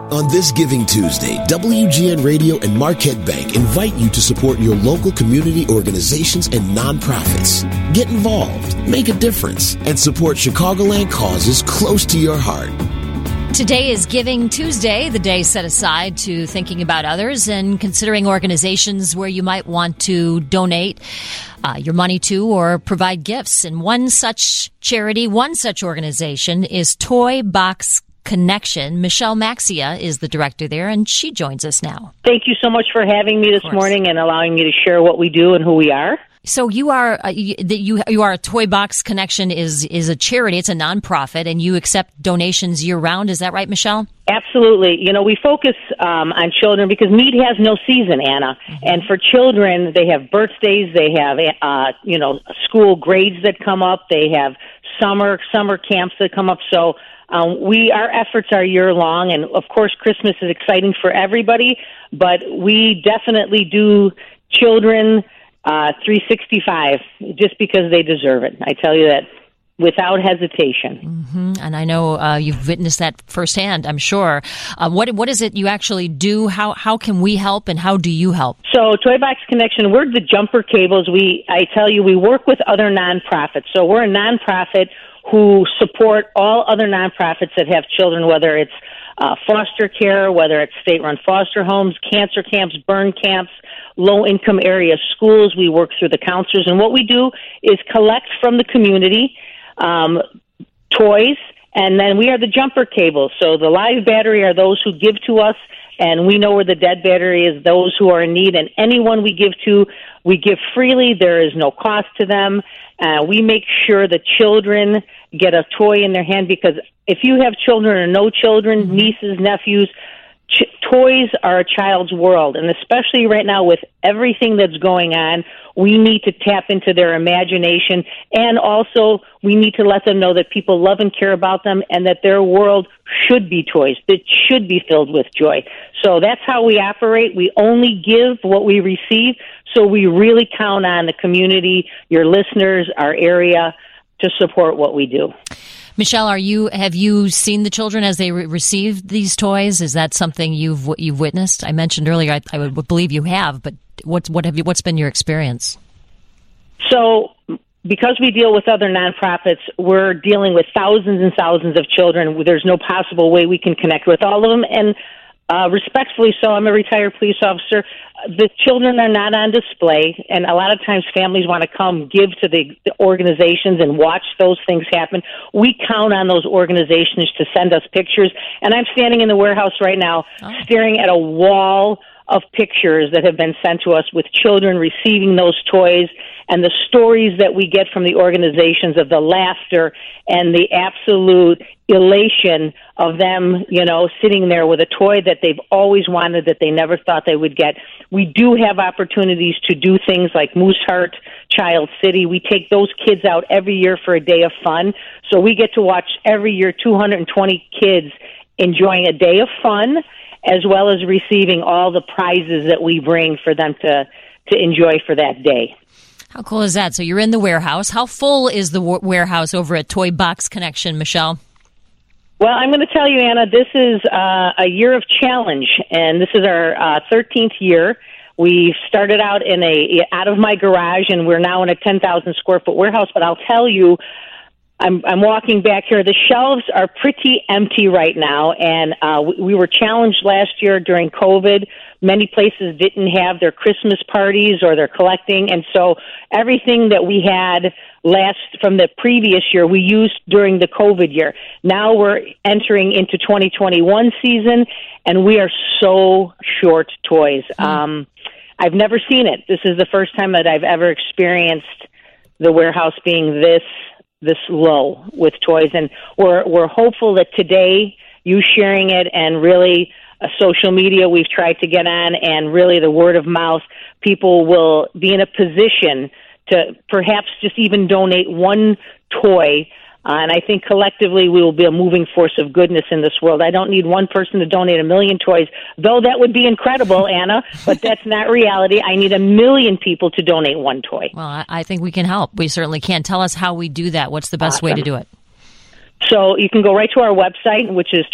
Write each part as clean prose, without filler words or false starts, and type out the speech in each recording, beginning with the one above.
On this Giving Tuesday, WGN Radio and Marquette Bank invite you to support your local community organizations and nonprofits. Get involved, make a difference, and support Chicagoland causes close to your heart. Today is Giving Tuesday, the day set aside to thinking about others and considering organizations where you might want to donate your money to or provide gifts. And one such charity, one such organization is Toy Box Connection. Michelle Maxia is the director there, and she joins us now. Thank you so much for having me this morning and allowing me to share what we do and who we are. So you are a Toy Box Connection is a charity. It's a nonprofit, and you accept donations year round. Is that right, Michelle? Absolutely. You know, we focus on children because need has no season, Anna. Mm-hmm. And for children, they have birthdays, they have school grades that come up, they have summer camps that come up. So our efforts are year long, and of course, Christmas is exciting for everybody. But we definitely do children 365 just because they deserve it. I tell you that without hesitation. Mm-hmm. And I know you've witnessed that firsthand, I'm sure. What is it you actually do? How can we help, and how do you help? So Toy Box Connection, we're the jumper cables. I tell you, we work with other nonprofits. So we're a nonprofit who support all other nonprofits that have children, whether it's foster care, whether it's state-run foster homes, cancer camps, burn camps, low-income area schools. We work through the counselors. And what we do is collect from the community toys, and then we are the jumper cables. So the live battery are those who give to us, and we know where the dead battery is, those who are in need. And anyone we give to, we give freely. There is no cost to them. We make sure the children get a toy in their hand, because if you have children or no children, nieces, nephews, toys are a child's world. And especially right now with everything that's going on, we need to tap into their imagination. And also, we need to let them know that people love and care about them, and that their world should be toys, that should be filled with joy. So that's how we operate. We only give what we receive. So we really count on the community, your listeners, our area, to support what we do. Michelle, have you seen the children as they receive these toys? Is that something you've witnessed? I mentioned earlier, I would believe you have, but what's been your experience? So, because we deal with other nonprofits, we're dealing with thousands and thousands of children. There's no possible way we can connect with all of them, and respectfully so, I'm a retired police officer. The children are not on display, and a lot of times families want to come give to the organizations and watch those things happen. We count on those organizations to send us pictures, and I'm standing in the warehouse right now staring at a wall of pictures that have been sent to us with children receiving those toys, and the stories that we get from the organizations of the laughter and the absolute elation of them, sitting there with a toy that they've always wanted that they never thought they would get. We do have opportunities to do things like Mooseheart, Child City. We take those kids out every year for a day of fun. So we get to watch every year 220 kids enjoying a day of fun, as well as receiving all the prizes that we bring for them to enjoy for that day. How cool is that? So you're in the warehouse. How full is the warehouse over at Toy Box Connection, Michelle? Well, I'm going to tell you, Anna, this is a year of challenge, and this is our 13th year. We started out out of my garage, and we're now in a 10,000 square foot warehouse. But I'll tell you, I'm walking back here. The shelves are pretty empty right now, and we were challenged last year during COVID. Many places didn't have their Christmas parties or their collecting, and so everything that we had from the previous year, we used during the COVID year. Now we're entering into 2021 season, and we are so short toys. I've never seen it. This is the first time that I've ever experienced the warehouse being this low with toys, and we're hopeful that today, you sharing it and really social media we've tried to get on, and really the word of mouth, people will be in a position to perhaps just even donate one toy. And I think collectively we will be a moving force of goodness in this world. I don't need one person to donate 1 million toys, though that would be incredible, Anna, but that's not reality. I need 1 million people to donate one toy. Well, I think we can help. We certainly can. Tell us how we do that. What's the best way to do it? So you can go right to our website, which is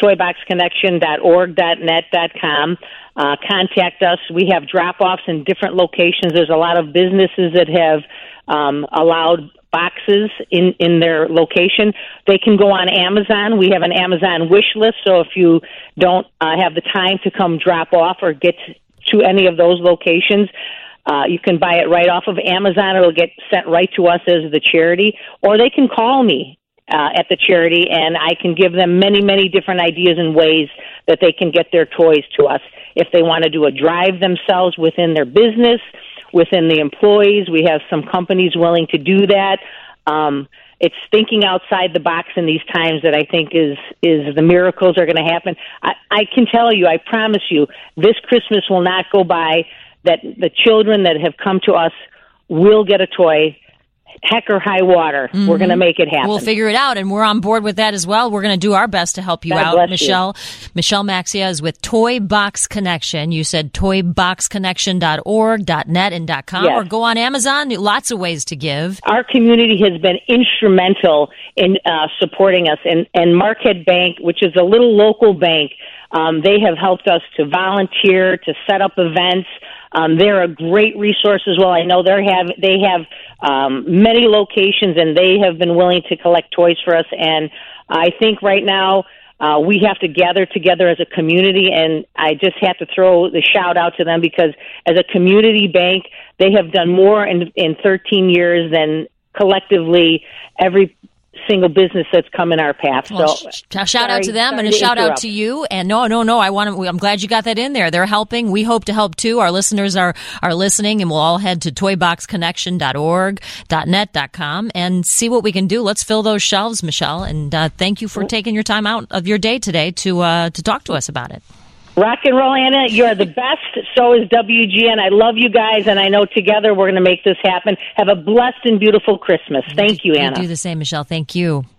toyboxconnection.org.net.com. Contact us. We have drop-offs in different locations. There's a lot of businesses that have allowed boxes in their location. They can go on Amazon. We have an Amazon wish list, so if you don't have the time to come drop off or get to any of those locations, you can buy it right off of Amazon. It'll get sent right to us as the charity, or they can call me at the charity, and I can give them many, many different ideas and ways that they can get their toys to us. If they want to do a drive themselves within their business, within the employees, we have some companies willing to do that. It's thinking outside the box in these times that I think is the miracles are going to happen. I can tell you, I promise you, this Christmas will not go by that the children that have come to us will get a toy. Heck or high water, we're going to make it happen. We'll figure it out, and we're on board with that as well. We're going to do our best to help you out, Michelle. Michelle Maxia is with Toy Box Connection. You said toyboxconnection.org.net and .com, yes. Or go on Amazon. Lots of ways to give. Our community has been instrumental in supporting us, and Marquette Bank, which is a little local bank, they have helped us to volunteer, to set up events. They're a great resource as well. I know they have many locations, and they have been willing to collect toys for us. And I think right now we have to gather together as a community, and I just have to throw the shout out to them because as a community bank, they have done more in 13 years than collectively every single business that's come in our path. Well, so shout out to them and a shout out to you. And no, I'm glad you got that in there. They're helping. We hope to help too. Our listeners are listening, and we'll all head to toyboxconnection.org.net.com and see what we can do. Let's fill those shelves, Michelle. And thank you for taking your time out of your day today to talk to us about it. Rock and roll, Anna. You're the best. So is WGN. I love you guys, and I know together we're going to make this happen. Have a blessed and beautiful Christmas. Thank you, Anna. You do the same, Michelle. Thank you.